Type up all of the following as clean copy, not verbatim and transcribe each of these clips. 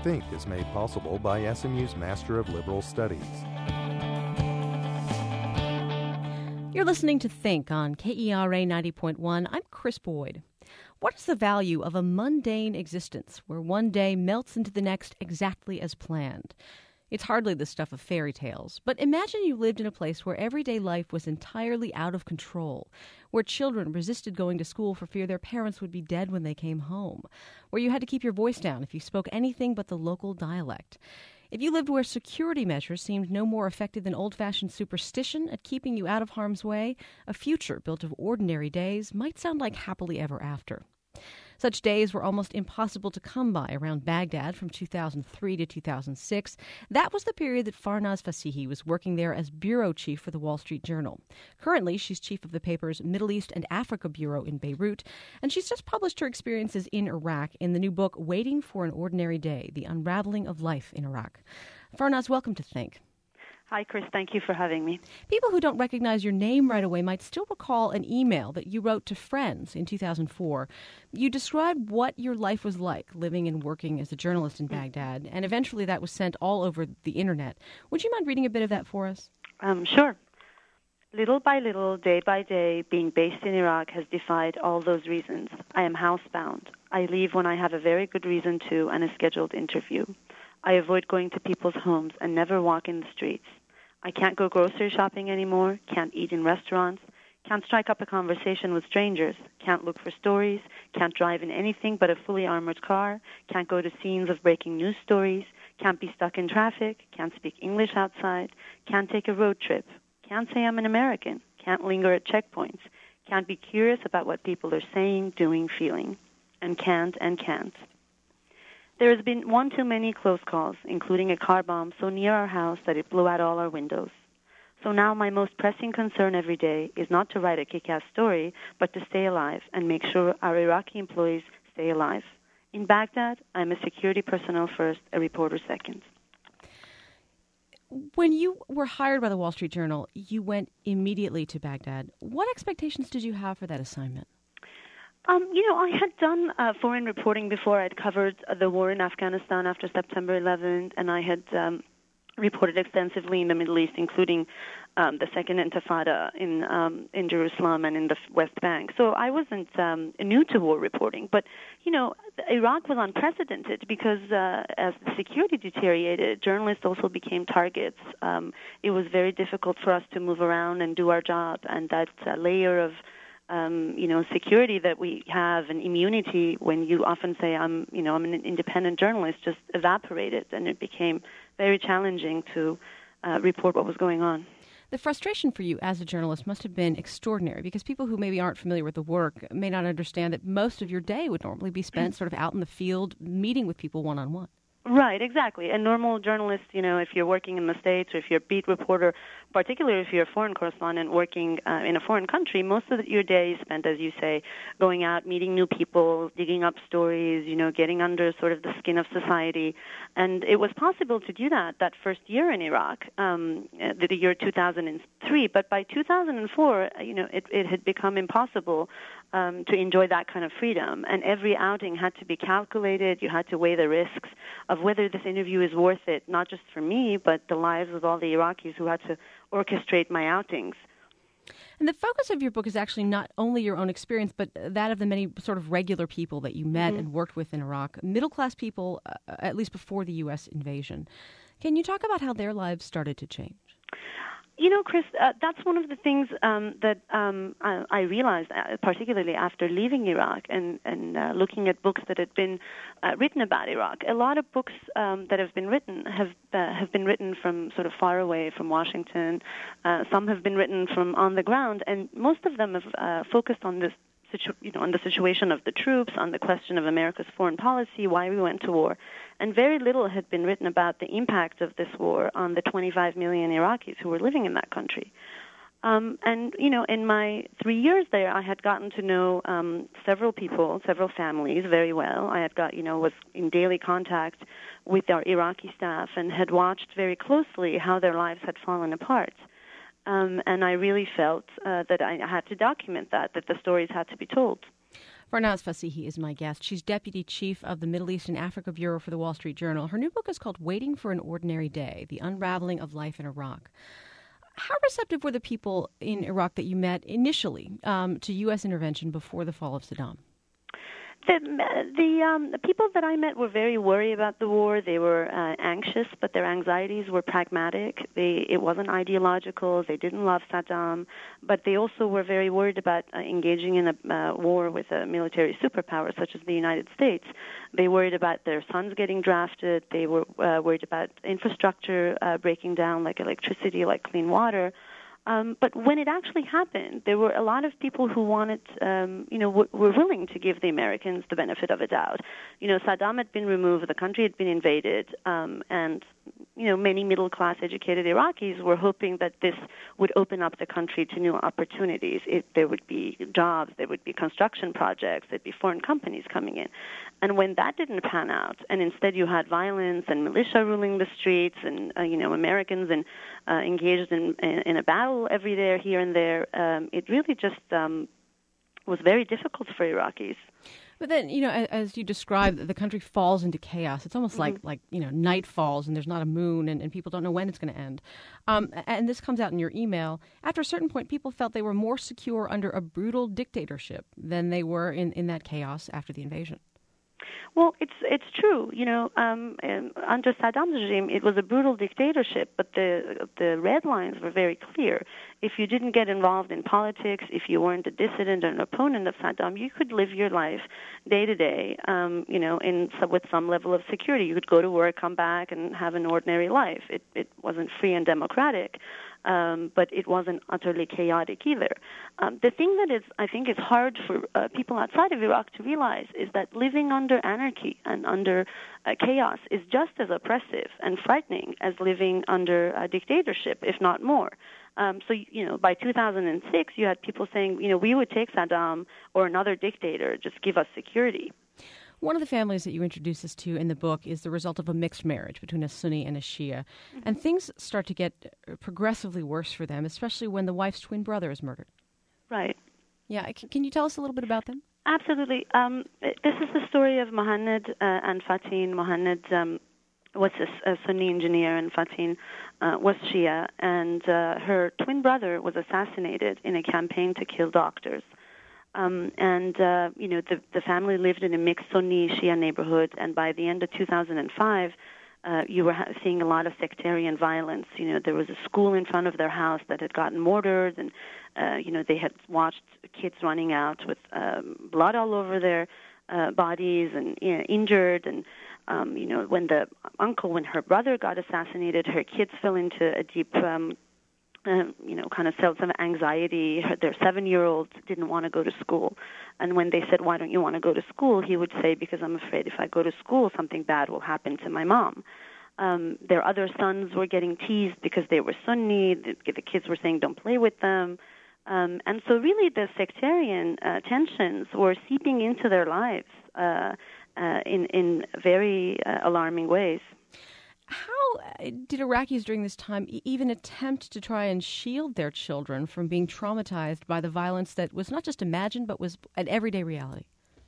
Think is made possible by SMU's Master of Liberal Studies. You're listening to Think on KERA 90.1. I'm Chris Boyd. What is the value of a mundane existence where one day melts into the next exactly as planned? It's hardly the stuff of fairy tales, but imagine you lived in a place where everyday life was entirely out of control, where children resisted going to school for fear their parents would be dead when they came home, where you had to keep your voice down if you spoke anything but the local dialect. If you lived where security measures seemed no more effective than old-fashioned superstition at keeping you out of harm's way, a future built of ordinary days might sound like happily ever after. Such days were almost impossible to come by around Baghdad from 2003 to 2006. That was the period that Farnaz Fasihi was working there as bureau chief for the Wall Street Journal. Currently, she's chief of the paper's Middle East and Africa Bureau in Beirut, and she's just published her experiences in Iraq in the new book, Waiting for an Ordinary Day, The Unraveling of Life in Iraq. Farnaz, welcome to Think. Hi, Chris. Thank you for having me. People who don't recognize your name right away might still recall an email that you wrote to friends in 2004. You described what your life was like living and working as a journalist in Baghdad, and eventually that was sent all over the internet. Would you mind reading a bit of that for us? Sure. Little by little, day by day, being based in Iraq has defied all those reasons. I am housebound. I leave when I have a very good reason to and a scheduled interview. I avoid going to people's homes and never walk in the streets. I can't go grocery shopping anymore, can't eat in restaurants, can't strike up a conversation with strangers, can't look for stories, can't drive in anything but a fully armored car, can't go to scenes of breaking news stories, can't be stuck in traffic, can't speak English outside, can't take a road trip, can't say I'm an American, can't linger at checkpoints, can't be curious about what people are saying, doing, feeling, and can't. There has been one too many close calls, including a car bomb so near our house that it blew out all our windows. So now my most pressing concern every day is not to write a kick-ass story, but to stay alive and make sure our Iraqi employees stay alive. In Baghdad, I'm a security personnel first, a reporter second. When you were hired by the Wall Street Journal, you went immediately to Baghdad. What expectations did you have for that assignment? I had done foreign reporting before. I'd covered the war in Afghanistan after September 11th, and I had reported extensively in the Middle East, including the Second Intifada in Jerusalem and in the West Bank. So I wasn't new to war reporting. But, Iraq was unprecedented because as the security deteriorated, journalists also became targets. It was very difficult for us to move around and do our job, and that layer of security that we have and immunity when you often say I'm an independent journalist just evaporated, and it became very challenging to report what was going on. The frustration for you as a journalist must have been extraordinary because people who maybe aren't familiar with the work may not understand that most of your day would normally be spent sort of out in the field meeting with people one-on-one. Right, exactly. A normal journalist, if you're working in the States or if you're a beat reporter, particularly if you're a foreign correspondent working in a foreign country, most of your day is spent, as you say, going out, meeting new people, digging up stories, getting under sort of the skin of society. And it was possible to do that first year in Iraq, the year 2003. But by 2004, it had become impossible to enjoy that kind of freedom. And every outing had to be calculated. You had to weigh the risks of whether this interview is worth it, not just for me, but the lives of all the Iraqis who had to orchestrate my outings. And the focus of your book is actually not only your own experience, but that of the many sort of regular people that you met and worked with in Iraq, middle-class people, at least before the U.S. invasion. Can you talk about how their lives started to change? Chris, that's one of the things that I realized, particularly after leaving Iraq and looking at books that had been written about Iraq. A lot of books that have been written have been written from sort of far away from Washington. Some have been written from on the ground, and most of them have focused on this. On the situation of the troops, on the question of America's foreign policy, why we went to war. And very little had been written about the impact of this war on the 25 million Iraqis who were living in that country. In my 3 years there, I had gotten to know several people, several families very well. I had was in daily contact with our Iraqi staff and had watched very closely how their lives had fallen apart. And I really felt that I had to document that the stories had to be told. Farnaz Fasihi is my guest. She's Deputy Chief of the Middle East and Africa Bureau for the Wall Street Journal. Her new book is called Waiting for an Ordinary Day, The Unraveling of Life in Iraq. How receptive were the people in Iraq that you met initially to U.S. intervention before the fall of Saddam? The people that I met were very worried about the war. They were anxious, but their anxieties were pragmatic. It wasn't ideological. They didn't love Saddam, but they also were very worried about engaging in a war with a military superpower such as the United States. They worried about their sons getting drafted. They were worried about infrastructure breaking down, like electricity, like clean water. But when it actually happened, there were a lot of people who wanted, were willing to give the Americans the benefit of a doubt. Saddam had been removed, the country had been invaded, and many middle-class educated Iraqis were hoping that this would open up the country to new opportunities. There would be jobs, there would be construction projects, there'd be foreign companies coming in. And when that didn't pan out, and instead you had violence and militia ruling the streets and, Americans engaged in a battle every day, here and there, it really just was very difficult for Iraqis. But then, as you described, the country falls into chaos. It's almost like night falls and there's not a moon and people don't know when it's going to end. And this comes out in your email. After a certain point, people felt they were more secure under a brutal dictatorship than they were in that chaos after the invasion. Well, it's true. Under Saddam's regime, it was a brutal dictatorship, but the red lines were very clear. If you didn't get involved in politics, if you weren't a dissident or an opponent of Saddam, you could live your life day to day, with some level of security. You could go to work, come back, and have an ordinary life. It wasn't free and democratic. But it wasn't utterly chaotic either. The thing that I think is hard for people outside of Iraq to realize is that living under anarchy and under chaos is just as oppressive and frightening as living under a dictatorship, if not more. By 2006, you had people saying, we would take Saddam or another dictator, just give us security. One of the families that you introduce us to in the book is the result of a mixed marriage between a Sunni and a Shia. Mm-hmm. And things start to get progressively worse for them, especially when the wife's twin brother is murdered. Right. Yeah. Can you tell us a little bit about them? Absolutely. This is the story of Mohanad and Fatin. Mohanad was a Sunni engineer, and Fatin was Shia. And her twin brother was assassinated in a campaign to kill doctors. The family lived in a mixed Sunni-Shia neighborhood, and by the end of 2005, you were seeing a lot of sectarian violence. There was a school in front of their house that had gotten mortared, and, they had watched kids running out with blood all over their bodies and injured. And, when her brother got assassinated, her kids fell into a deep kind of felt some anxiety. Their 7-year-old didn't want to go to school. And when they said, why don't you want to go to school? He would say, because I'm afraid if I go to school, something bad will happen to my mom. Their other sons were getting teased because they were Sunni. The kids were saying, don't play with them. And so really the sectarian tensions were seeping into their lives in very alarming ways. How did Iraqis during this time even attempt to try and shield their children from being traumatized by the violence that was not just imagined but was an everyday reality?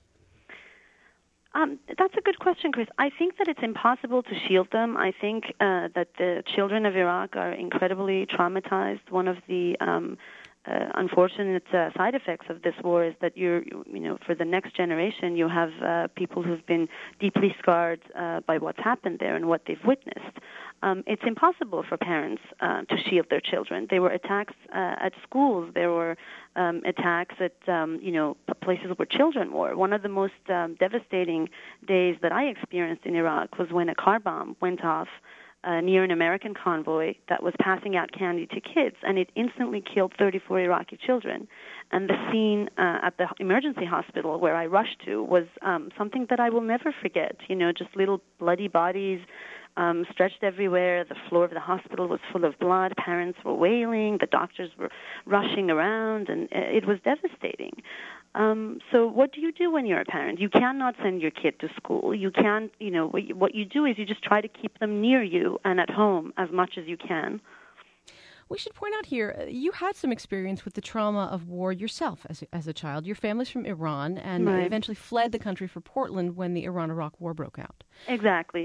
That's a good question, Chris. I think that it's impossible to shield them. I think that the children of Iraq are incredibly traumatized. One of the unfortunate side effects of this war is that for the next generation, you have people who've been deeply scarred by what's happened there and what they've witnessed. It's impossible for parents to shield their children. There were attacks at schools. There were attacks at places where children were. One of the most devastating days that I experienced in Iraq was when a car bomb went off near an American convoy that was passing out candy to kids, and it instantly killed 34 Iraqi children. And the scene at the emergency hospital where I rushed to was something that I will never forget. Just little bloody bodies stretched everywhere. The floor of the hospital was full of blood. Parents were wailing. The doctors were rushing around, and it was devastating. So what do you do when you're a parent? You cannot send your kid to school. You can't, what you do is you just try to keep them near you and at home as much as you can. We should point out here, you had some experience with the trauma of war yourself as a child. Your family's from Iran and eventually fled the country for Portland when the Iran-Iraq War broke out. Exactly.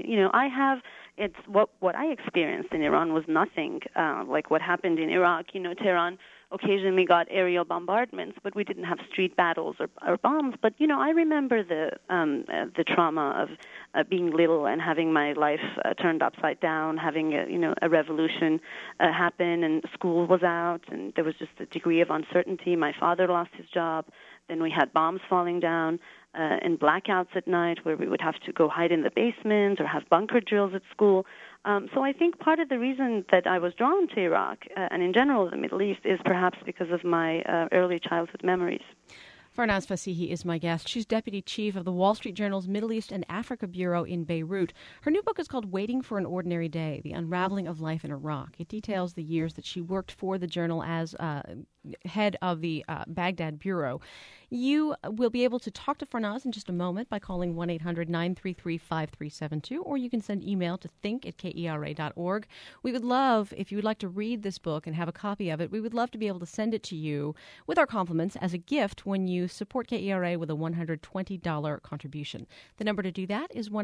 It's what I experienced in Iran was nothing like what happened in Iraq. Tehran occasionally got aerial bombardments, but we didn't have street battles or bombs. But I remember the trauma of being little and having my life turned upside down, having a revolution happen, and school was out, and there was just a degree of uncertainty. My father lost his job. Then we had bombs falling down and blackouts at night where we would have to go hide in the basement or have bunker drills at school. So I think part of the reason that I was drawn to Iraq and in general the Middle East is perhaps because of my early childhood memories. Farnaz Fasihi is my guest. She's deputy chief of the Wall Street Journal's Middle East and Africa Bureau in Beirut. Her new book is called Waiting for an Ordinary Day, The Unraveling of Life in Iraq. It details the years that she worked for the journal as head of the Baghdad Bureau. You will be able to talk to Farnaz in just a moment by calling 1-800-933-5372, or you can send email to think@kera.org. We would love, if you would like to read this book and have a copy of it, we would love to be able to send it to you with our compliments as a gift when you support KERA with a $120 contribution. The number to do that is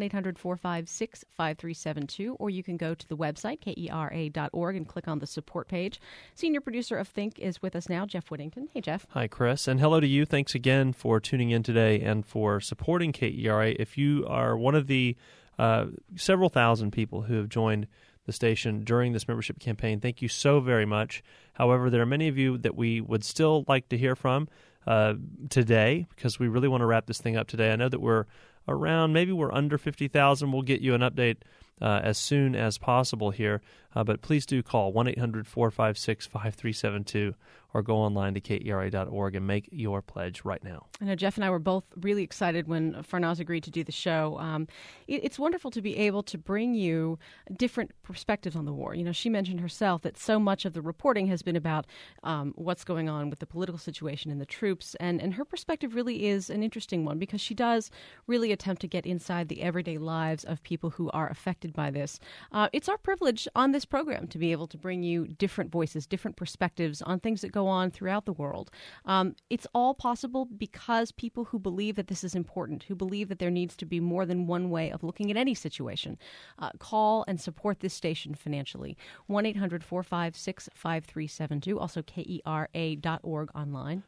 1-800-456-5372, or you can go to the website, kera.org, and click on the support page. Senior producer of Think is with us now, Jeff Whittington. Hey, Jeff. Hi, Chris, and hello to you. Thanks again for tuning in today and for supporting KERA. If you are one of the several thousand people who have joined the station during this membership campaign, thank you so very much. However, there are many of you that we would still like to hear from today because we really want to wrap this thing up today. I know that we're under 50,000. We'll get you an update as soon as possible here, but please do call 1-800-456-5372 or go online to kera.org and make your pledge right now. I know Jeff and I were both really excited when Farnaz agreed to do the show. It's wonderful to be able to bring you different perspectives on the war. She mentioned herself that so much of the reporting has been about what's going on with the political situation and the troops, and her perspective really is an interesting one because she does really attempt to get inside the everyday lives of people who are affected by this. It's our privilege on this program to be able to bring you different voices, different perspectives on things that go on throughout the world. It's all possible because people who believe that this is important, who believe that there needs to be more than one way of looking at any situation, call and support this station financially. 1-800-456-5372, also kera.org online.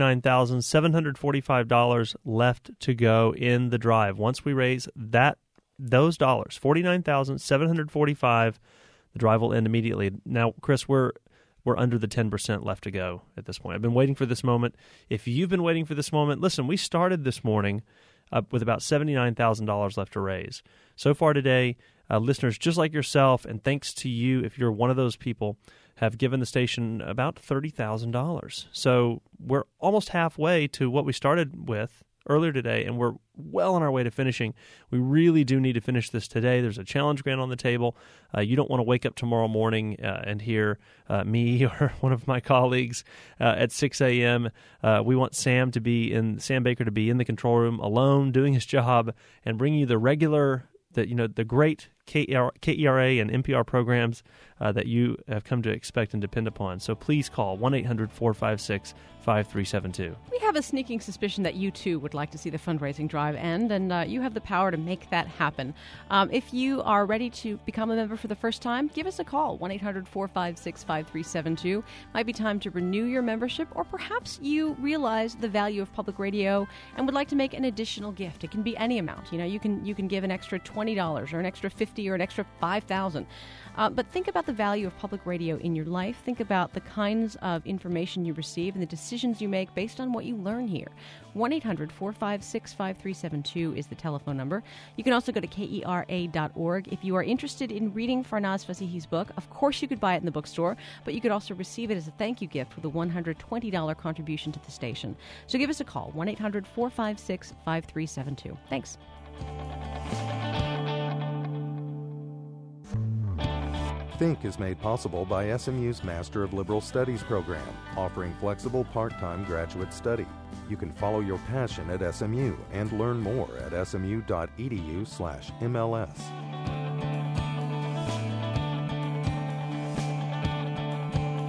$49,745 left to go in the drive. Once we raise those dollars, $49,745, the drive will end immediately. Now, Chris, we're under the 10% left to go at this point. I've been waiting for this moment. If you've been waiting for this moment, listen, we started this morning with about $79,000 left to raise. So far today, listeners just like yourself, and thanks to you, if you're one of those people, have given the station about $30,000. So we're almost halfway to what we started with earlier today, and we're well on our way to finishing. We really do need to finish this today. There's a challenge grant on the table. You don't want to wake up tomorrow morning and hear me or one of my colleagues at 6 a.m. We want Sam Baker to be in the control room alone, doing his job, and bring you the great KERA and NPR programs that you have come to expect and depend upon. So please call 1-800-456-5372. We have a sneaking suspicion that you, too, would like to see the fundraising drive end, and you have the power to make that happen. If you are ready to become a member for the first time, give us a call, 1-800-456-5372. Might be time to renew your membership, or perhaps you realize the value of public radio and would like to make an additional gift. It can be any amount. You can give an extra $20 or an extra $50 or an extra $5,000. But think about the value of public radio in your life. Think about the kinds of information you receive and the decisions you make based on what you learn here. 1-800-456-5372 is the telephone number. You can also go to kera.org. If you are interested in reading Farnaz Fasihi's book, of course you could buy it in the bookstore, but you could also receive it as a thank you gift with a $120 contribution to the station. So give us a call, 1-800-456-5372. Thanks. Think is made possible by SMU's Master of Liberal Studies program, offering flexible part-time graduate study. You can follow your passion at SMU and learn more at smu.edu/MLS.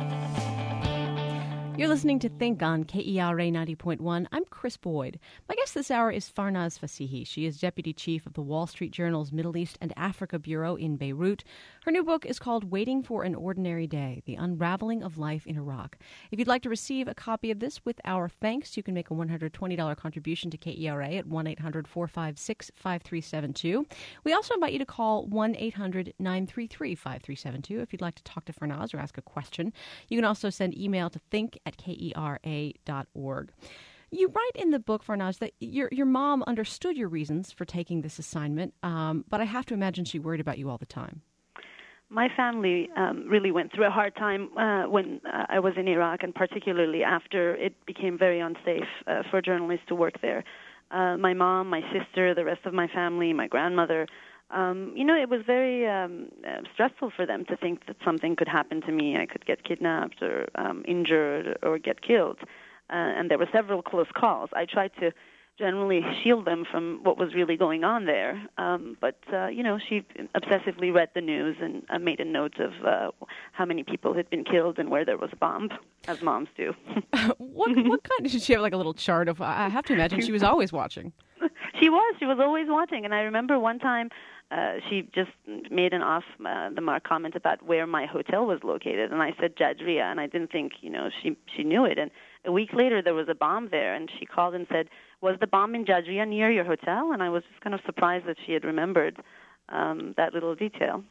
You're listening to Think on KERA 90.1. I'm Chris Boyd. My guest this hour is Farnaz Fasihi. She is Deputy Chief of the Wall Street Journal's Middle East and Africa Bureau in Beirut. Her new book is called Waiting for an Ordinary Day, The Unraveling of Life in Iraq. If you'd like to receive a copy of this with our thanks, you can make a $120 contribution to KERA at 1-800-456-5372. We also invite you to call 1-800-933-5372 if you'd like to talk to Farnaz or ask a question. You can also send email to think@kera.org. You write in the book, Farnaz, that your mom understood your reasons for taking this assignment, but I have to imagine she worried about you all the time. My family really went through a hard time when I was in Iraq, and particularly after it became very unsafe for journalists to work there. My mom, my sister, the rest of my family, my grandmother, it was very stressful for them to think that something could happen to me. I could get kidnapped or injured or get killed. And there were several close calls. I tried to generally shield them from what was really going on there. But she obsessively read the news and made a note of how many people had been killed and where there was a bomb, as moms do. What kind? Did she have like a little chart of? I have to imagine she was always watching. She was always watching. And I remember one time she just made an off-the-mark comment about where my hotel was located. And I said Jadria, and I didn't think, she knew it. And a week later, there was a bomb there, and she called and said, "Was the bomb in Jadria near your hotel?" And I was just kind of surprised that she had remembered that little detail.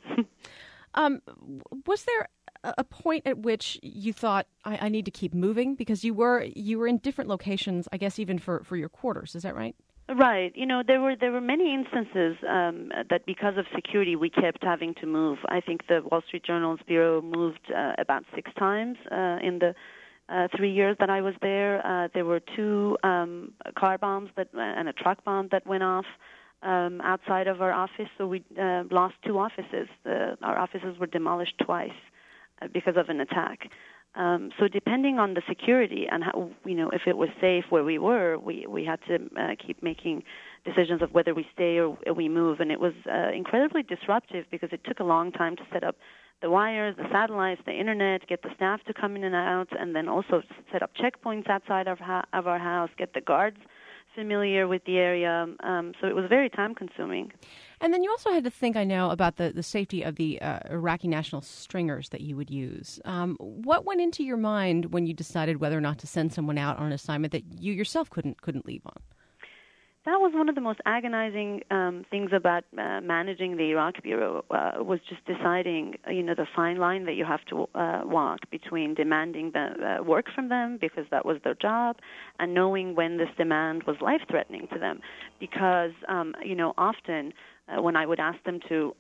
Was there a point at which you thought, I need to keep moving? Because you were in different locations, I guess, even for your quarters. Is that right? Right. There were many instances that because of security we kept having to move. I think the Wall Street Journal's bureau moved about 6 times in the 3 years that I was there. There were 2 car bombs and a truck bomb that went off outside of our office, so we lost 2 offices. Our offices were demolished twice because of an attack. So depending on the security and how, if it was safe where we were, we had to keep making decisions of whether we stay or we move. And it was incredibly disruptive because it took a long time to set up the wires, the satellites, the internet, get the staff to come in and out, and then also set up checkpoints outside of our house, get the guards familiar with the area. So it was very time-consuming. And then you also had to think, I know, about the safety of the Iraqi national stringers that you would use. What went into your mind when you decided whether or not to send someone out on an assignment that you yourself couldn't leave on? That was one of the most agonizing things about managing the Iraq Bureau, was just deciding, the fine line that you have to walk between demanding the work from them because that was their job and knowing when this demand was life-threatening to them. Because, often when I would ask them to,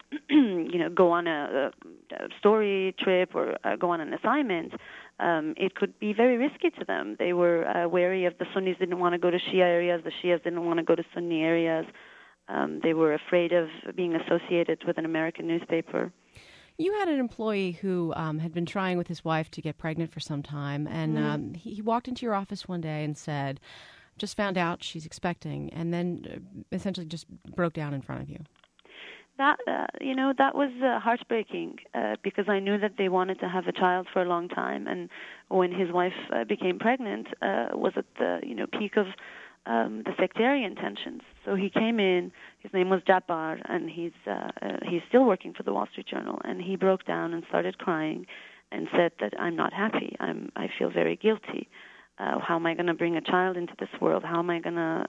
go on a story trip or go on an assignment, it could be very risky to them. They were wary of the Sunnis didn't want to go to Shia areas, the Shias didn't want to go to Sunni areas. They were afraid of being associated with an American newspaper. You had an employee who had been trying with his wife to get pregnant for some time, and he walked into your office one day and said, just found out she's expecting, and then essentially just broke down in front of you. That was heartbreaking because I knew that they wanted to have a child for a long time, and when his wife became pregnant, was at the peak of the sectarian tensions. So he came in. His name was Jabbar, and he's still working for the Wall Street Journal. And he broke down and started crying, and said that I'm not happy. I feel very guilty. How am I going to bring a child into this world? How am I going to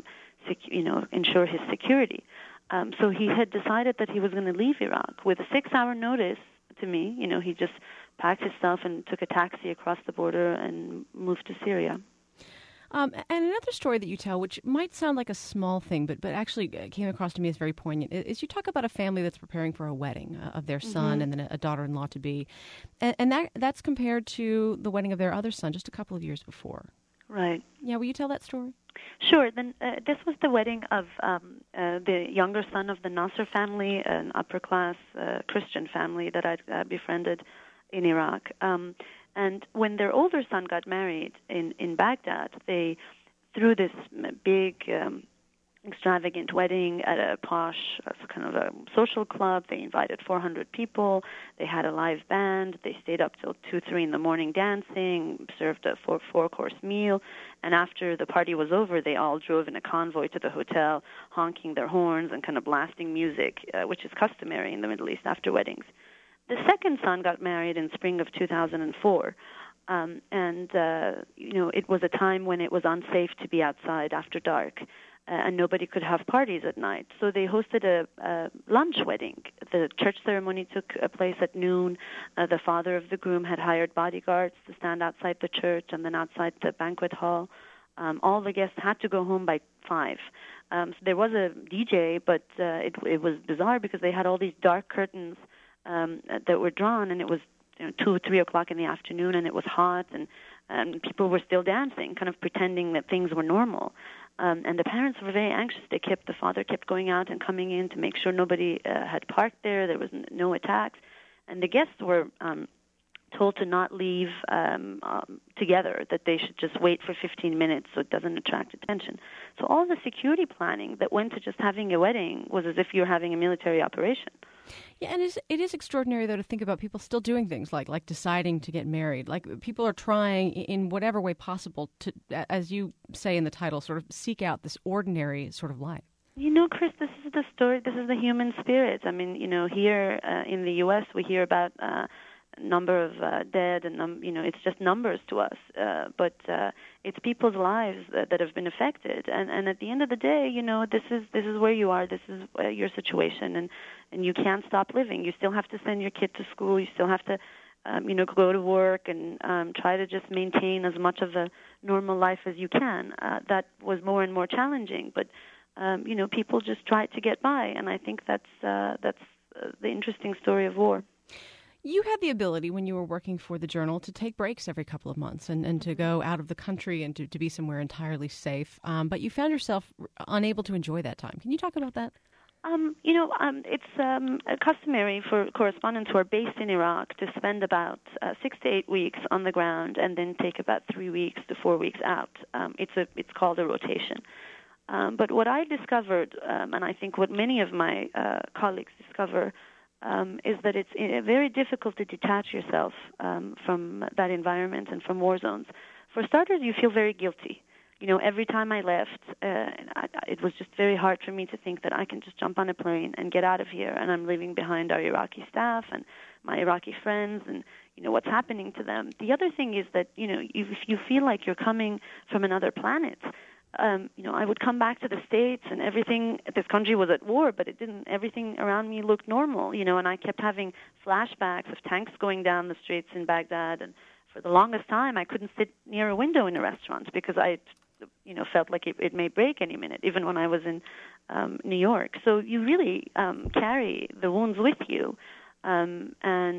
ensure his security? So he had decided that he was going to leave Iraq with a 6-hour notice to me. He just packed his stuff and took a taxi across the border and moved to Syria. And another story that you tell, which might sound like a small thing, but actually came across to me as very poignant, is you talk about a family that's preparing for a wedding of their son and then a daughter-in-law to be, and that's compared to the wedding of their other son just a couple of years before. Right. Yeah, will you tell that story? Sure. Then this was the wedding of the younger son of the Nasser family, an upper-class Christian family that I'd befriended in Iraq. And when their older son got married in Baghdad, they threw this big extravagant wedding at a posh kind of a social club. They invited 400 people. They had a live band. They stayed up till 2, 3 in the morning dancing, served a four-course meal. And after the party was over, they all drove in a convoy to the hotel, honking their horns and kind of blasting music, which is customary in the Middle East after weddings. The second son got married in spring of 2004. It was a time when it was unsafe to be outside after dark. And nobody could have parties at night. So they hosted a lunch wedding. The church ceremony took place at noon. The father of the groom had hired bodyguards to stand outside the church and then outside the banquet hall. All the guests had to go home by 5. So there was a DJ, but it was bizarre because they had all these dark curtains that were drawn, and it was 2 or 3 o'clock in the afternoon, and it was hot, and people were still dancing, kind of pretending that things were normal. And the parents were very anxious. The father kept going out and coming in to make sure nobody had parked there. There was no attacks. And the guests were told to not leave together, that they should just wait for 15 minutes so it doesn't attract attention. So all the security planning that went to just having a wedding was as if you're having a military operation. Yeah, and it is extraordinary, though, to think about people still doing things like deciding to get married. Like, people are trying in whatever way possible to, as you say in the title, sort of seek out this ordinary sort of life. Chris, this is the story. This is the human spirit. I mean, here in the U.S., we hear about number of dead, and it's just numbers to us. But it's people's lives that have been affected. And at the end of the day, this is where you are. This is your situation, and you can't stop living. You still have to send your kid to school. You still have to, go to work and try to just maintain as much of a normal life as you can. That was more and more challenging, but people just tried to get by, and I think that's the interesting story of war. You had the ability, when you were working for the Journal, to take breaks every couple of months and to go out of the country and to be somewhere entirely safe. But you found yourself unable to enjoy that time. Can you talk about that? It's customary for correspondents who are based in Iraq to spend about 6 to 8 weeks on the ground and then take about 3 weeks to 4 weeks out. It's called a rotation. But what I discovered, and I think what many of my colleagues discover, is that it's very difficult to detach yourself from that environment and from war zones. For starters, you feel very guilty. Every time I left, it was just very hard for me to think that I can just jump on a plane and get out of here, and I'm leaving behind our Iraqi staff and my Iraqi friends and, what's happening to them. The other thing is that, if you feel like you're coming from another planet, I would come back to the States and this country was at war, but everything around me looked normal, and I kept having flashbacks of tanks going down the streets in Baghdad, and for the longest time I couldn't sit near a window in a restaurant because I felt like it may break any minute, even when I was in New York. So you really carry the wounds with you, and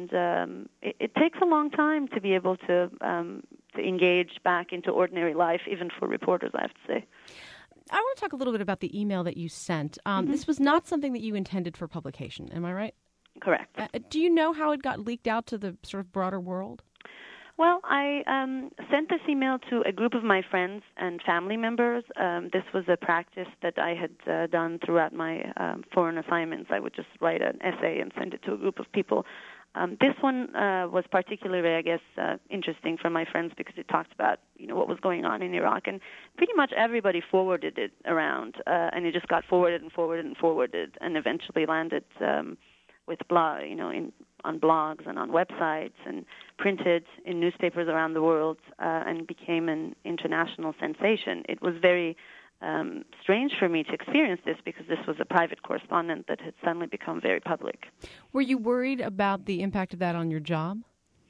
it takes a long time to be able to engage back into ordinary life, even for reporters, I have to say. I want to talk a little bit about the email that you sent. This was not something that you intended for publication, am I right? Correct. Do you know how it got leaked out to the sort of broader world? Well, I sent this email to a group of my friends and family members. This was a practice that I had done throughout my foreign assignments. I would just write an essay and send it to a group of people. This one was particularly, I guess, interesting for my friends because it talked about, what was going on in Iraq. And pretty much everybody forwarded it around, and it just got forwarded and forwarded and forwarded and eventually landed with on blogs and on websites and printed in newspapers around the world and became an international sensation. It was very strange for me to experience this because this was a private correspondent that had suddenly become very public. Were you worried about the impact of that on your job?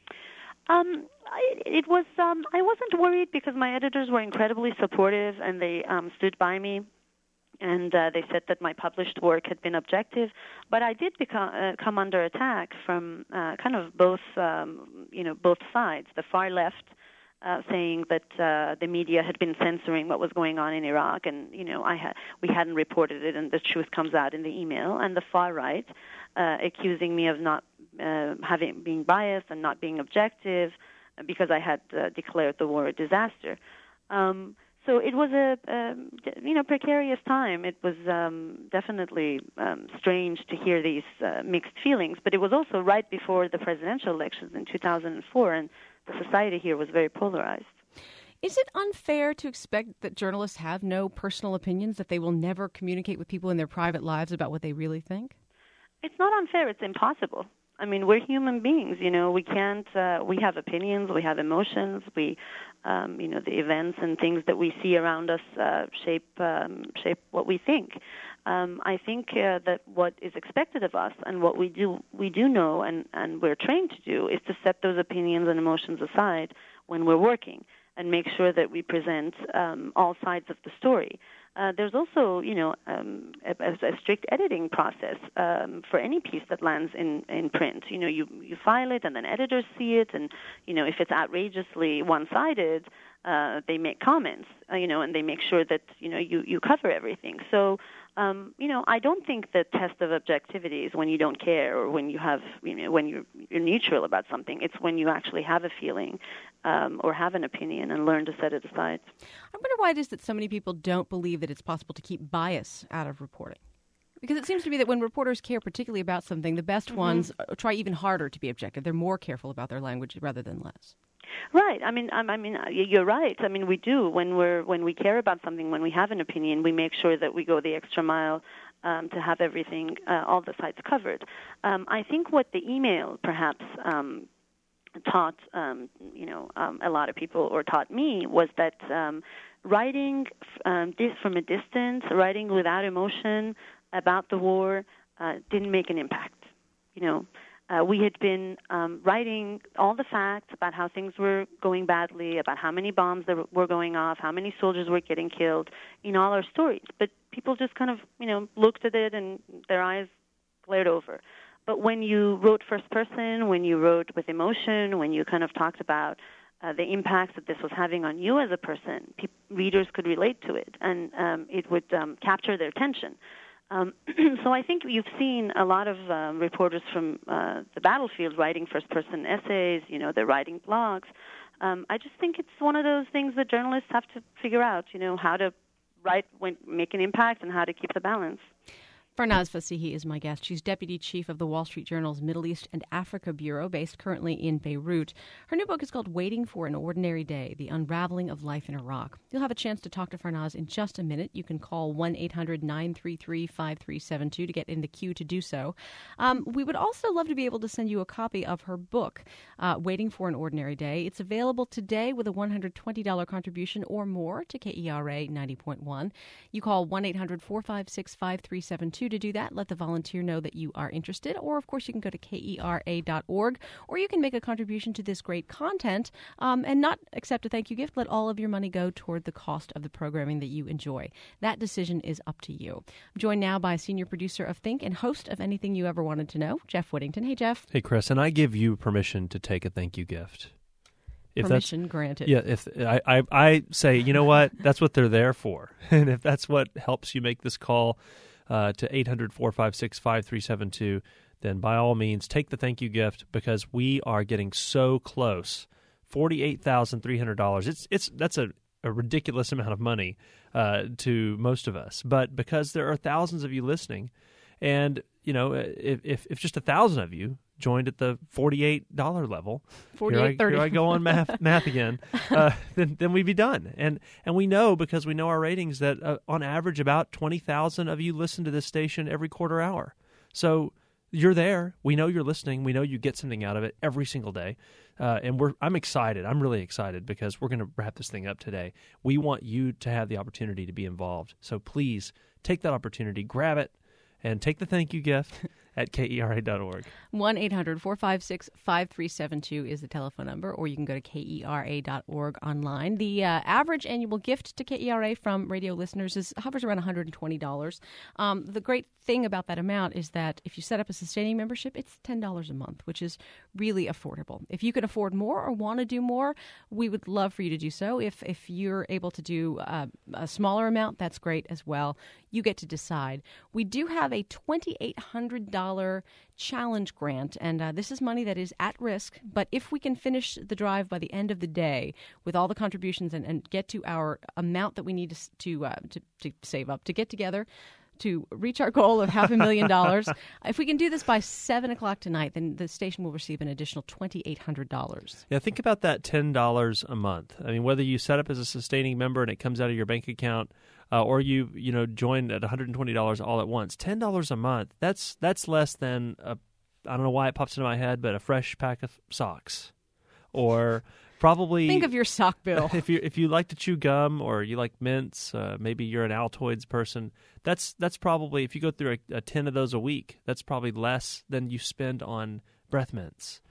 I wasn't worried because my editors were incredibly supportive and they stood by me. And they said that my published work had been objective, but I did come under attack from kind of both sides. The far left saying that the media had been censoring what was going on in Iraq, and we hadn't reported it, and the truth comes out in the email. And the far right accusing me of not being biased and not being objective because I had declared the war a disaster. So it was a precarious time. It was definitely strange to hear these mixed feelings, but it was also right before the presidential elections in 2004, and the society here was very polarized. Is it unfair to expect that journalists have no personal opinions, that they will never communicate with people in their private lives about what they really think? It's not unfair. It's impossible. I mean, we're human beings. We can't. We have opinions. We have emotions. We, the events and things that we see around us shape what we think. I think that what is expected of us and what we do know and we're trained to do is to set those opinions and emotions aside when we're working and make sure that we present all sides of the story. There's also, a strict editing process for any piece that lands in print. You file it, and then editors see it, and if it's outrageously one-sided, they make comments, and they make sure that you cover everything. So, I don't think the test of objectivity is when you don't care or when you have, when you're neutral about something. It's when you actually have a feeling or have an opinion and learn to set it aside. I wonder why it is that so many people don't believe that it's possible to keep bias out of reporting. Because it seems to me that when reporters care particularly about something, the best ones try even harder to be objective. They're more careful about their language rather than less. Right. I mean, you're right. I mean, we do when we care about something, when we have an opinion, we make sure that we go the extra mile to have everything, all the sides covered. I think what the email perhaps taught, a lot of people, or taught me, was that writing this from a distance, writing without emotion about the war, didn't make an impact. We had been writing all the facts about how things were going badly, about how many bombs that were going off, how many soldiers were getting killed in all our stories. But people just kind of, looked at it and their eyes glared over. But when you wrote first person, when you wrote with emotion, when you kind of talked about the impacts that this was having on you as a person, readers could relate to it, and it would capture their attention. So I think you've seen a lot of reporters from the battlefield writing first-person essays, they're writing blogs. I just think it's one of those things that journalists have to figure out, how to write, make an impact, and how to keep the balance. Farnaz Fasihi is my guest. She's deputy chief of the Wall Street Journal's Middle East and Africa Bureau, based currently in Beirut. Her new book is called Waiting for an Ordinary Day, The Unraveling of Life in Iraq. You'll have a chance to talk to Farnaz in just a minute. You can call 1-800-933-5372 to get in the queue to do so. We would also love to be able to send you a copy of her book, Waiting for an Ordinary Day. It's available today with a $120 contribution or more to KERA 90.1. You call 1-800-456-5372 to do that. Let the volunteer know that you are interested. Or, of course, you can go to KERA.org, or you can make a contribution to this great content and not accept a thank you gift. Let all of your money go toward the cost of the programming that you enjoy. That decision is up to you. I'm joined now by senior producer of Think and host of Anything You Ever Wanted to Know, Jeff Whittington. Hey, Jeff. Hey, Chris, and I give you permission to take a thank you gift. Permission granted. Yeah, if I say, you know what, that's what they're there for. And if that's what helps you make this call to 800-456-5372, then by all means, take the thank you gift, because we are getting so close. $48,300. That's a ridiculous amount of money to most of us. But because there are thousands of you listening, and if just 1,000 of you joined at the $48 level, $48.30. Here I go on math again. Then we'd be done. And we know, because we know our ratings, that on average about 20,000 of you listen to this station every quarter hour. So you're there. We know you're listening. We know you get something out of it every single day. And I'm excited. I'm really excited, because we're going to wrap this thing up today. We want you to have the opportunity to be involved. So please take that opportunity, grab it, and take the thank you gift at KERA.org. 1-800-456-5372 is the telephone number, or you can go to KERA.org online. The average annual gift to KERA from radio listeners hovers around $120. The great thing about that amount is that if you set up a sustaining membership, it's $10 a month, which is really affordable. If you can afford more or want to do more, we would love for you to do so. If you're able to do a smaller amount, that's great as well. You get to decide. We do have a $2,800 challenge grant. And this is money that is at risk. But if we can finish the drive by the end of the day with all the contributions and get to our amount that we need to save up, to get together, to reach our goal of $500,000. If we can do this by 7 o'clock tonight, then the station will receive an additional $2,800. Yeah, think about that $10 a month. I mean, whether you set up as a sustaining member and it comes out of your bank account, or you join at $120 all at once, $10 a month. That's less than I don't know why it pops into my head, but a fresh pack of socks, or probably think of your sock bill. If you like to chew gum or you like mints, maybe you're an Altoids person. That's probably, if you go through a 10 of those a week, that's probably less than you spend on breath mints.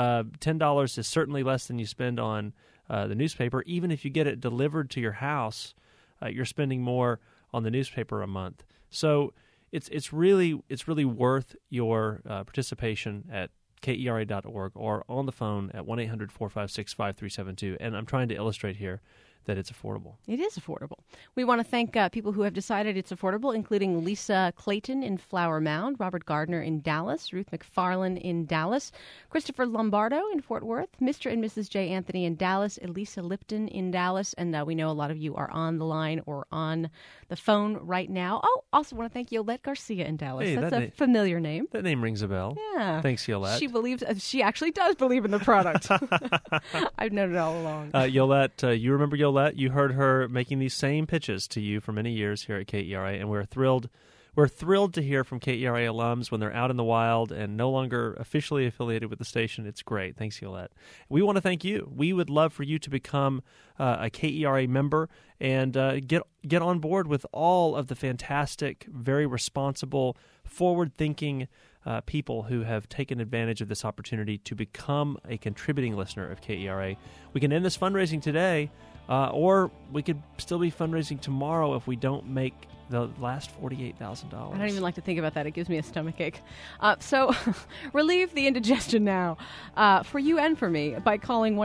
$10 is certainly less than you spend on the newspaper. Even if you get it delivered to your house, you're spending more on the newspaper a month. So it's really worth your participation at KERA.org or on the phone at 1-800-456-5372. And I'm trying to illustrate here that it's affordable. It is affordable. We want to thank people who have decided it's affordable, including Lisa Clayton in Flower Mound, Robert Gardner in Dallas, Ruth McFarlane in Dallas, Christopher Lombardo in Fort Worth, Mr. and Mrs. J. Anthony in Dallas, Elisa Lipton in Dallas, and we know a lot of you are on the line or on the phone right now. Oh, also want to thank Yolette Garcia in Dallas. Hey, That's a familiar name. That name rings a bell. Yeah. Thanks, Yolette. She actually does believe in the product. I've known it all along. Yolette, you remember Yolette? You heard her making these same pitches to you for many years here at KERA, and we're thrilled to hear from KERA alums when they're out in the wild and no longer officially affiliated with the station. It's great. Thanks, Yolette. We want to thank you. We would love for you to become a KERA member and get on board with all of the fantastic, very responsible, forward-thinking people who have taken advantage of this opportunity to become a contributing listener of KERA. We can end this fundraising today, or we could still be fundraising tomorrow if we don't make the last $48,000. I don't even like to think about that. It gives me a stomachache. So relieve the indigestion now for you and for me by calling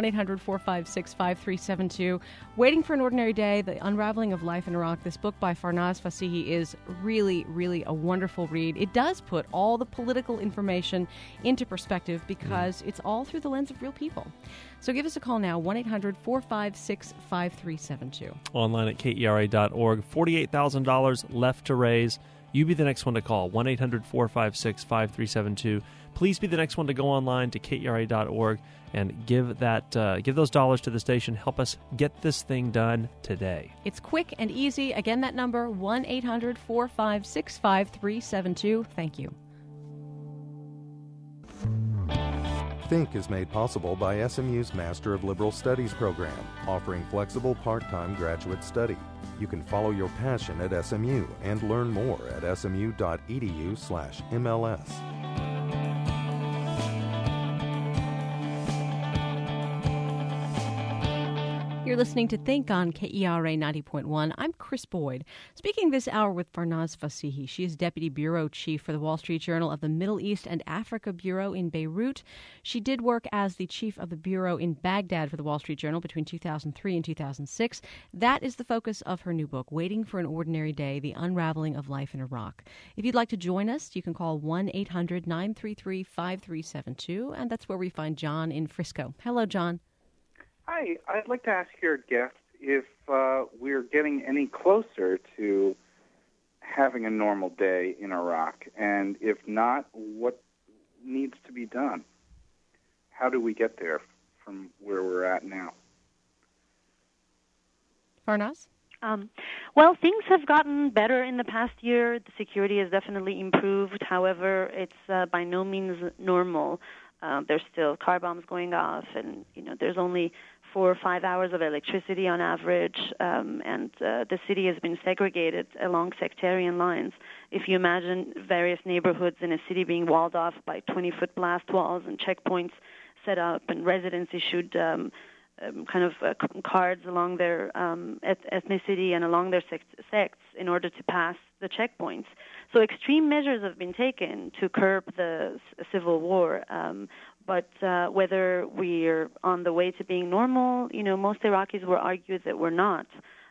1-800-456-5372. Waiting for an Ordinary Day, The Unraveling of Life in Iraq. This book by Farnaz Fasihi is really, really a wonderful read. It does put all the political information into perspective because it's all through the lens of real people. So give us a call now, 1-800-456-5372. Online at KERA.org. $48,000 left to raise. You be the next one to call, 1-800-456-5372. Please be the next one to go online to KERA.org and give those dollars to the station. Help us get this thing done today. It's quick and easy. Again, that number, 1-800-456-5372. Thank you. Think is made possible by SMU's Master of Liberal Studies program, offering flexible part-time graduate study. You can follow your passion at SMU and learn more at smu.edu/MLS. You're listening to Think on KERA 90.1. I'm Chris Boyd. Speaking this hour with Farnaz Fasihi. She is Deputy Bureau Chief for the Wall Street Journal of the Middle East and Africa Bureau in Beirut. She did work as the Chief of the Bureau in Baghdad for the Wall Street Journal between 2003 and 2006. That is the focus of her new book, Waiting for an Ordinary Day, The Unraveling of Life in Iraq. If you'd like to join us, you can call 1-800-933-5372, and that's where we find John in Frisco. Hello, John. Hi, I'd like to ask your guest if we're getting any closer to having a normal day in Iraq, and if not, what needs to be done? How do we get there from where we're at now? Farnaz? Well, things have gotten better in the past year. The security has definitely improved. However, it's by no means normal. There's still car bombs going off, and there's only 4 or 5 hours of electricity on average, and the city has been segregated along sectarian lines. If you imagine various neighborhoods in a city being walled off by 20-foot blast walls and checkpoints set up, and residents issued cards along their ethnicity and along their sects in order to pass the checkpoints. So extreme measures have been taken to curb the civil war. But whether we're on the way to being normal, most Iraqis will argue that we're not.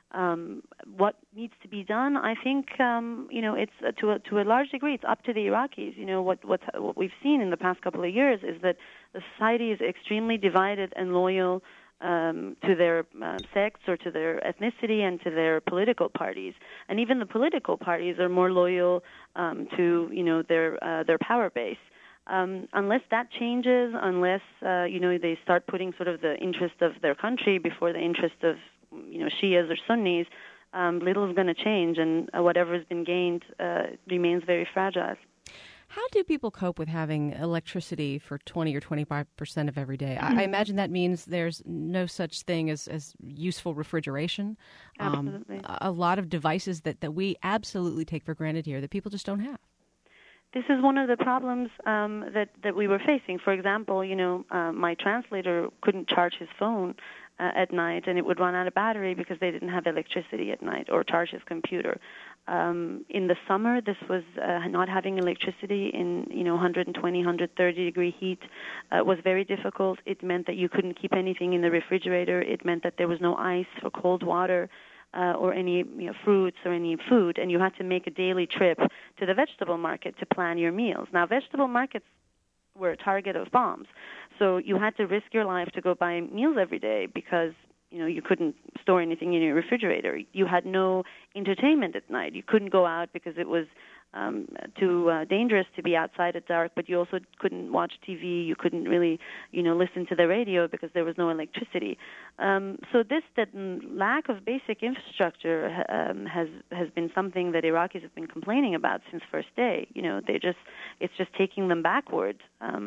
What needs to be done? I think it's to a large degree it's up to the Iraqis. What we've seen in the past couple of years is that the society is extremely divided and loyal to their sects or to their ethnicity and to their political parties, and even the political parties are more loyal to their power base. Unless that changes, unless they start putting sort of the interest of their country before the interest of Shias or Sunnis, little is going to change, and whatever has been gained remains very fragile. How do people cope with having electricity for 20 or 25% of every day? I imagine that means there's no such thing as useful refrigeration. Absolutely. A lot of devices that we absolutely take for granted here that people just don't have. This is one of the problems that we were facing. For example, my translator couldn't charge his phone at night, and it would run out of battery because they didn't have electricity at night, or charge his computer. In the summer, this was not having electricity in 120, 130 degree heat was very difficult. It meant that you couldn't keep anything in the refrigerator. It meant that there was no ice or cold water or any fruits or any food, and you had to make a daily trip to the vegetable market to plan your meals. Now, vegetable markets were a target of bombs, so you had to risk your life to go buy meals every day because you couldn't store anything in your refrigerator. You had no entertainment at night. You couldn't go out because it was too dangerous to be outside at dark, but you also couldn't watch TV. You couldn't really, listen to the radio because there was no electricity. So that lack of basic infrastructure has been something that Iraqis have been complaining about since first day. It's just taking them backward.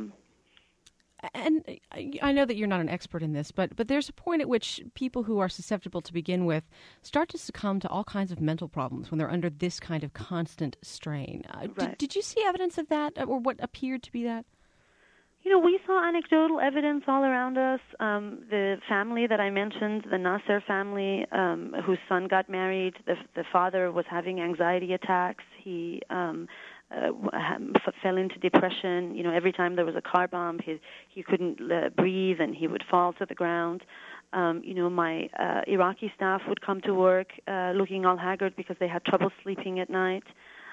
And I know that you're not an expert in this, but there's a point at which people who are susceptible to begin with start to succumb to all kinds of mental problems when they're under this kind of constant strain. Right. Did you see evidence of that, or what appeared to be that? We saw anecdotal evidence all around us. The family that I mentioned, the Nasser family, whose son got married, the father was having anxiety attacks. He fell into depression. Every time there was a car bomb, he couldn't breathe and he would fall to the ground. My Iraqi staff would come to work looking all haggard because they had trouble sleeping at night.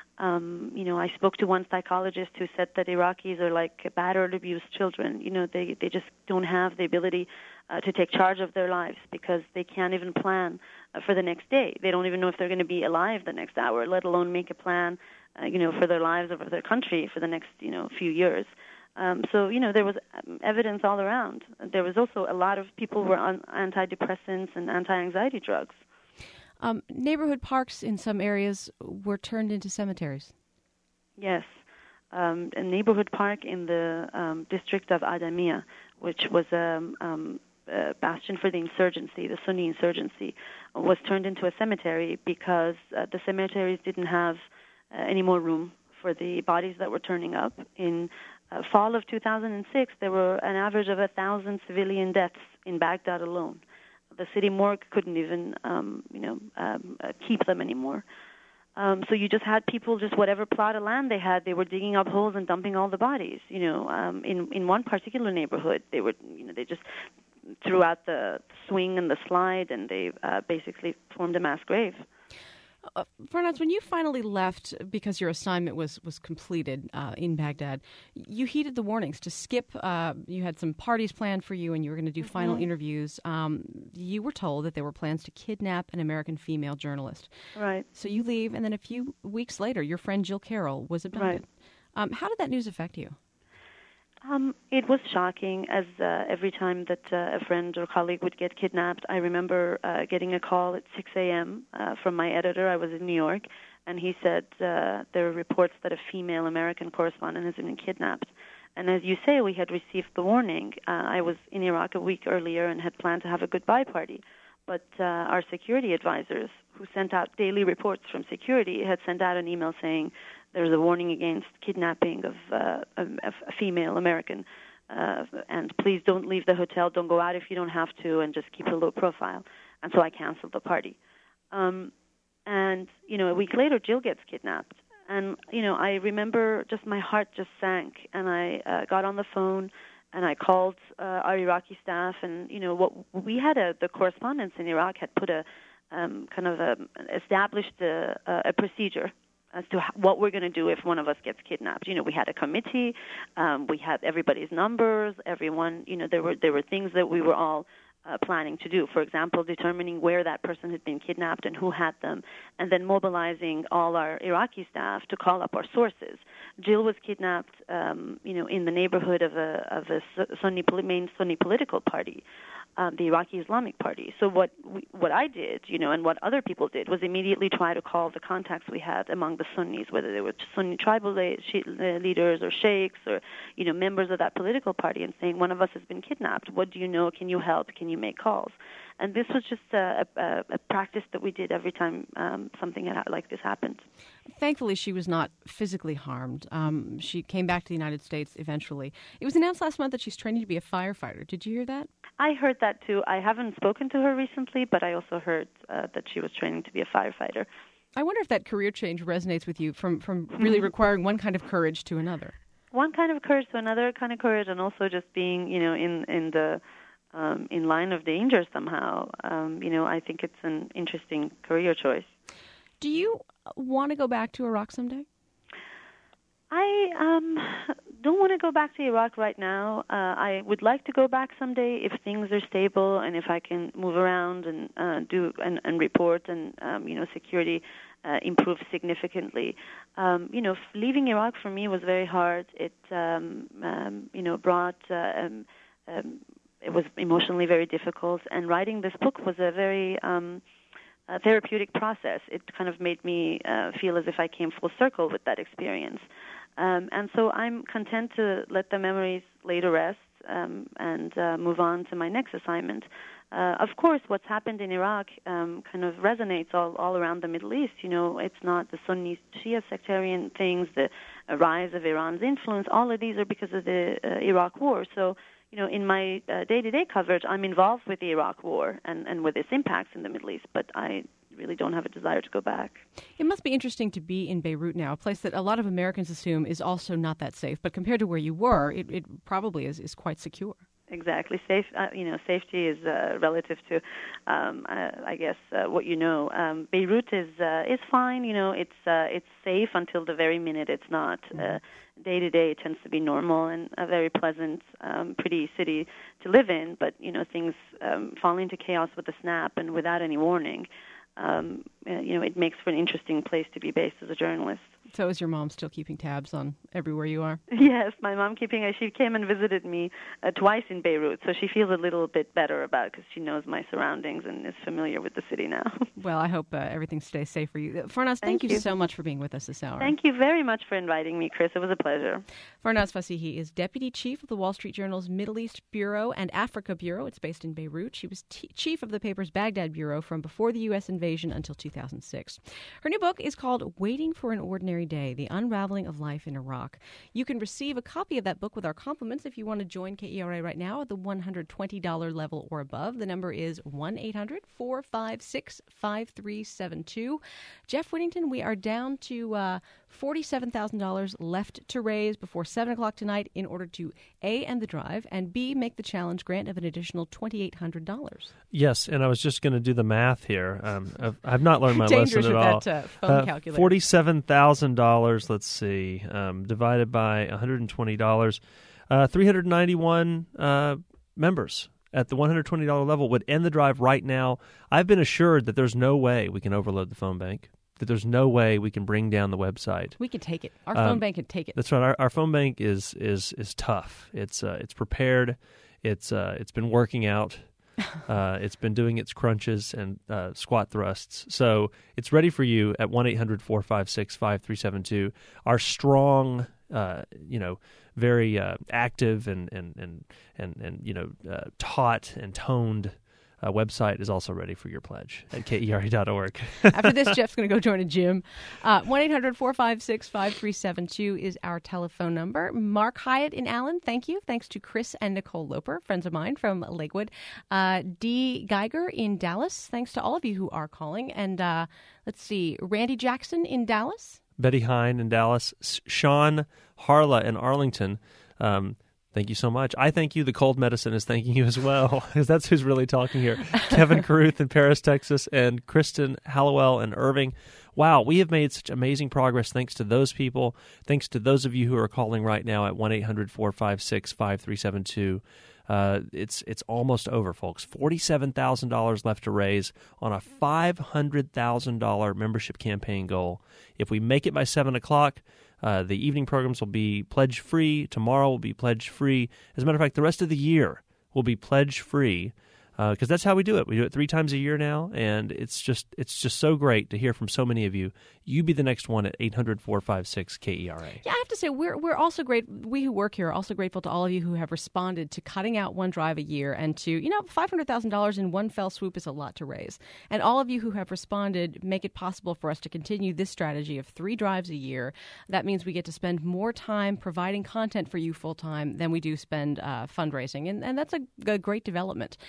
I spoke to one psychologist who said that Iraqis are like battered, abused children. They just don't have the ability to take charge of their lives because they can't even plan for the next day. They don't even know if they're going to be alive the next hour, let alone make a plan for their lives or for their country for the next, few years. So there was evidence all around. There was also a lot of people who were on antidepressants and anti-anxiety drugs. Neighborhood parks in some areas were turned into cemeteries. Yes. A neighborhood park in the district of Adamiyah, which was a bastion for the insurgency, the Sunni insurgency, was turned into a cemetery because the cemeteries didn't have any more room for the bodies that were turning up. In fall of 2006, there were an average of 1,000 civilian deaths in Baghdad alone. The city morgue couldn't even, keep them anymore. So you just had people, just whatever plot of land they had, they were digging up holes and dumping all the bodies. In one particular neighborhood, they just threw out the swing and the slide, and they basically formed a mass grave. Farnaz, when you finally left because your assignment was completed in Baghdad, you heeded the warnings to skip. You had some parties planned for you, and you were going to do final interviews. You were told that there were plans to kidnap an American female journalist. Right. So you leave, and then a few weeks later, your friend Jill Carroll was abducted. Right. How did that news affect you? It was shocking, as every time that a friend or colleague would get kidnapped. I remember getting a call at 6 a.m. From my editor. I was in New York, and he said there are reports that a female American correspondent has been kidnapped. And as you say, we had received the warning. I was in Iraq a week earlier and had planned to have a goodbye party. But our security advisors, who sent out daily reports from security, had sent out an email saying there's a warning against kidnapping of a female American, and please don't leave the hotel, don't go out if you don't have to, and just keep a low profile. And so I canceled the party. And, a week later, Jill gets kidnapped. And, I remember just my heart just sank, and I got on the phone, and I called our Iraqi staff, and, what we had the correspondents in Iraq had put a established a procedure as to what we're going to do if one of us gets kidnapped. We had a committee, we had everybody's numbers, everyone. There were things that we were all planning to do. For example, determining where that person had been kidnapped and who had them, and then mobilizing all our Iraqi staff to call up our sources. Jill was kidnapped, in the neighborhood of a main Sunni political party, the Iraqi Islamic Party. So what I did, and what other people did, was immediately try to call the contacts we had among the Sunnis, whether they were Sunni tribal leaders or sheikhs or, members of that political party, and saying, one of us has been kidnapped. What do you know? Can you help? Can you make calls? And this was just a practice that we did every time something like this happened. Thankfully, she was not physically harmed. She came back to the United States eventually. It was announced last month that she's training to be a firefighter. Did you hear that? I heard that too. I haven't spoken to her recently, but I also heard that she was training to be a firefighter. I wonder if that career change resonates with you from really requiring one kind of courage to another. One kind of courage to another kind of courage, and also just being, in line of danger somehow. I think it's an interesting career choice. Do you want to go back to Iraq someday? I don't want to go back to Iraq right now. I would like to go back someday if things are stable and if I can move around and do and report and security improves significantly. Leaving Iraq for me was very hard. It brought it was emotionally very difficult, and writing this book was a very therapeutic process. It kind of made me feel as if I came full circle with that experience. And so I'm content to let the memories lay to rest and move on to my next assignment. Of course, what's happened in Iraq kind of resonates all around the Middle East. It's not the Sunni Shia sectarian things, the rise of Iran's influence. All of these are because of the Iraq war. So, in my day-to-day coverage, I'm involved with the Iraq war and with its impacts in the Middle East, but I really don't have a desire to go back. It must be interesting to be in Beirut now, a place that a lot of Americans assume is also not that safe, but compared to where you were, it probably is quite secure. Exactly. Safety is relative to, what you know. Beirut is fine. It's safe until the very minute it's not. Day to day, it tends to be normal and a very pleasant, pretty city to live in. But things fall into chaos with a snap and without any warning. It makes for an interesting place to be based as a journalist. So is your mom still keeping tabs on everywhere you are? Yes, my mom she came and visited me twice in Beirut, so she feels a little bit better about it because she knows my surroundings and is familiar with the city now. Well, I hope everything stays safe for you. Farnaz, thank you so much for being with us this hour. Thank you very much for inviting me, Chris. It was a pleasure. Farnaz Fassihi is Deputy Chief of the Wall Street Journal's Middle East Bureau and Africa Bureau. It's based in Beirut. She was chief of the paper's Baghdad Bureau from before the U.S. invasion until 2006. Her new book is called Waiting for an Ordinary Day, The Unraveling of Life in Iraq. You can receive a copy of that book with our compliments if you want to join KERA right now at the $120 level or above. The number is 1-800-456-5372. Jeff Whittington, we are down to $47,000 left to raise before 7 o'clock tonight in order to A, end the drive, and B, make the challenge grant of an additional $2,800. Yes, and I was just going to do the math here. I've not learned my lesson at all. Dangerous with that phone calculator. $47,000, let's see, divided by $120, 391 members at the $120 level would end the drive right now. I've been assured that there's no way we can overload the phone bank, that there's no way we can bring down the website. We can take it. Our phone bank can take it. That's right. Our phone bank is tough. It's prepared. It's been working out. It's been doing its crunches and squat thrusts. So it's ready for you at 1-800-456-5372. Our strong, very active and taut and toned website is also ready for your pledge at KERA.org. After this, Jeff's going to go join a gym. 1-800-456-5372 is our telephone number. Mark Hyatt in Allen, thank you. Thanks to Chris and Nicole Loper, friends of mine from Lakewood. Dee Geiger in Dallas, thanks to all of you who are calling. And let's see, Randy Jackson in Dallas. Betty Hine in Dallas. Sean Harla in Arlington. Thank you so much. I thank you. The cold medicine is thanking you as well, because that's who's really talking here. Kevin Carruth in Paris, Texas, and Kristen Hallowell in Irving. Wow, we have made such amazing progress thanks to those people. Thanks to those of you who are calling right now at 1-800-456-5372. It's almost over, folks. $47,000 left to raise on a $500,000 membership campaign goal. If we make it by 7 o'clock, the evening programs will be pledge-free. Tomorrow will be pledge-free. As a matter of fact, the rest of the year will be pledge-free, because that's how we do it. We do it 3 times a year now, and it's just so great to hear from so many of you. You be the next one at 800-456-KERA. Yeah, I have to say, we're also great. We who work here are also grateful to all of you who have responded to cutting out one drive a year, and to, $500,000 in one fell swoop is a lot to raise. And all of you who have responded make it possible for us to continue this strategy of 3 drives a year. That means we get to spend more time providing content for you full time than we do spend fundraising, and that's a great development.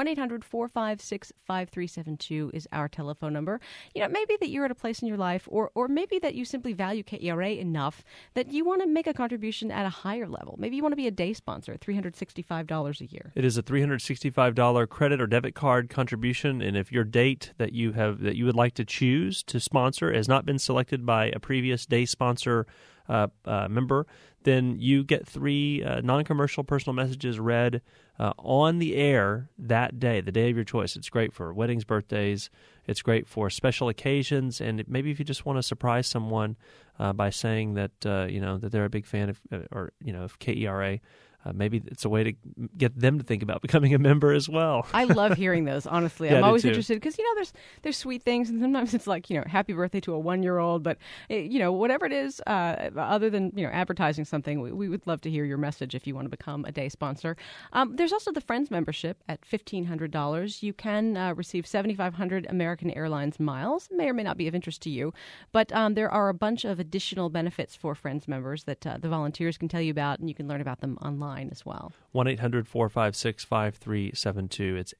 1-800-456-5372 is our telephone number. Maybe that you're at a place in your life, or maybe that you simply value KERA enough that you want to make a contribution at a higher level. Maybe you want to be a day sponsor, $365 a year. It is a $365 credit or debit card contribution, and if your date that you would like to choose to sponsor has not been selected by a previous day sponsor member, then you get 3 non-commercial personal messages read on the air that day, the day of your choice. It's great for weddings, birthdays. It's great for special occasions, and maybe if you just want to surprise someone by saying that that they're a big fan of of KERA. Maybe it's a way to get them to think about becoming a member as well. I love hearing those, honestly. Yeah, I'm always too. interested because, there's sweet things, and sometimes it's like, happy birthday to a 1-year-old. But, whatever it is, other than, advertising something, we would love to hear your message if you want to become a day sponsor. There's also the Friends membership at $1,500. You can receive 7,500 American Airlines miles. May or may not be of interest to you. But there are a bunch of additional benefits for Friends members that the volunteers can tell you about, and you can learn about them online as well. 1-800-456-5372. It's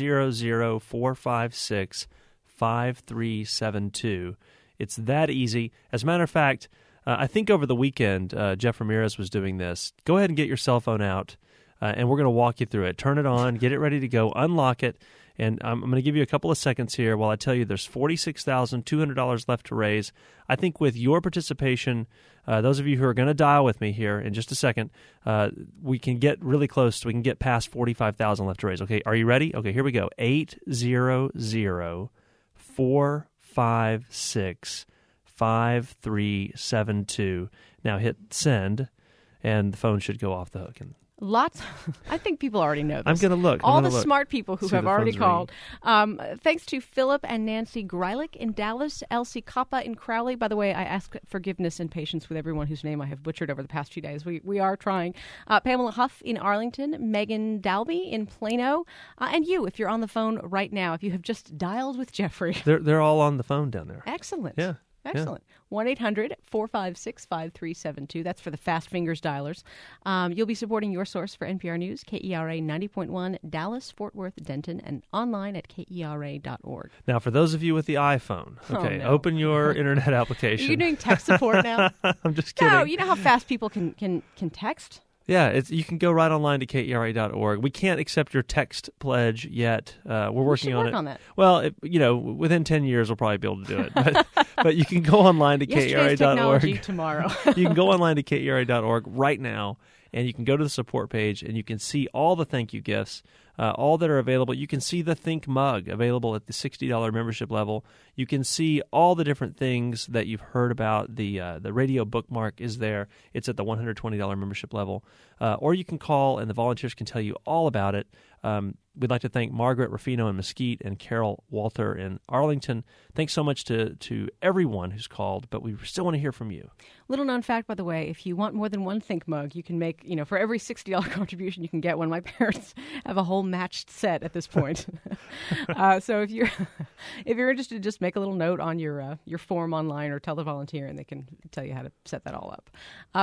800-456-5372. It's that easy. As a matter of fact, I think over the weekend, Jeff Ramirez was doing this. Go ahead and get your cell phone out, and we're going to walk you through it. Turn it on, get it ready to go, unlock it, and I'm going to give you a couple of seconds here while I tell you there's $46,200 left to raise. I think with your participation, those of you who are going to dial with me here in just a second, we can get really close. We can get past $45,000 left to raise. Okay, are you ready? Okay, here we go. 800-456-5372. Now hit send, and the phone should go off the hook. And Lots. I think people already know this. I'm going to look. All the smart people who have already called. Thanks to Philip and Nancy Greilich in Dallas, Elsie Kappa in Crowley. By the way, I ask forgiveness and patience with everyone whose name I have butchered over the past few days. We are trying. Pamela Huff in Arlington, Megan Dalby in Plano, and you, if you're on the phone right now, if you have just dialed with Jeffrey. They're all on the phone down there. Excellent. Yeah. Excellent. 1-800-456-5372. That's for the fast fingers dialers. You'll be supporting your source for NPR News, KERA 90.1, Dallas, Fort Worth, Denton, and online at KERA.org. Now, for those of you with the iPhone, open your internet application. Are you doing tech support now? I'm just kidding. No, you know how fast people can text? Yeah, you can go right online to KERA.org. We can't accept your text pledge yet. We're working on it. On that. Well, within 10 years, we'll probably be able to do it. But you can go online to KERA.org. Technology tomorrow. You can go online to KERA.org right now, and you can go to the support page, and you can see all the thank you gifts, all that are available. You can see the Think mug available at the $60 membership level. You can see all the different things that you've heard about. The radio bookmark is there. It's at the $120 membership level. Or you can call, and the volunteers can tell you all about it. We'd like to thank Margaret Ruffino in Mesquite and Carol Walter in Arlington. Thanks so much to everyone who's called, but we still want to hear from you. Little known fact, by the way, if you want more than one Think mug, you can make, for every $60 contribution, you can get one. My parents have a whole matched set at this point. So if you're interested, just make a little note on your form online or tell the volunteer, and they can tell you how to set that all up.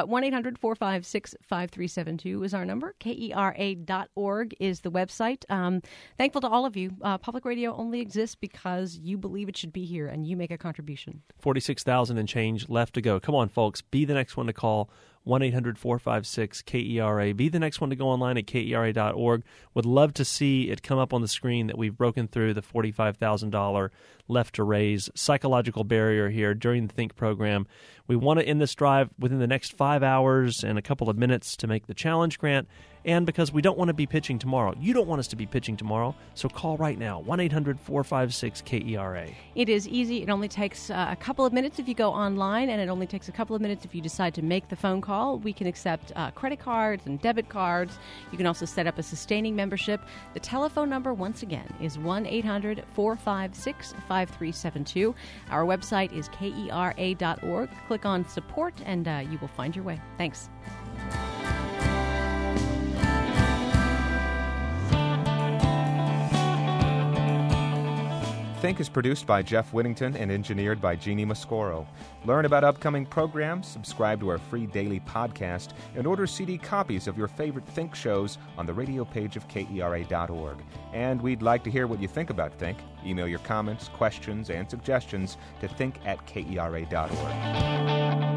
1-800-456-5372 is our number. KERA.org is the website. Thankful to all of you. Public radio only exists because you believe it should be here, and you make a contribution. 46,000 and change left to go. Come on, folks. Be the next one to call. 1-800-456-KERA. Be the next one to go online at KERA.org. Would love to see it come up on the screen that we've broken through the $45,000 left to raise psychological barrier here during the Think program. We want to end this drive within the next 5 hours and a couple of minutes to make the challenge grant, and because we don't want to be pitching tomorrow. You don't want us to be pitching tomorrow, so call right now, 1-800-456-KERA. It is easy. It only takes a couple of minutes if you go online, and it only takes a couple of minutes if you decide to make the phone call. We can accept credit cards and debit cards. You can also set up a sustaining membership. The telephone number, once again, is 1-800-456-5372. Our website is KERA.org. Click on support, and you will find your way. Thanks. Think is produced by Jeff Whittington and engineered by Jeannie Mascoro. Learn about upcoming programs, subscribe to our free daily podcast, and order CD copies of your favorite Think shows on the radio page of KERA.org. And we'd like to hear what you think about Think. Email your comments, questions, and suggestions to think@KERA.org.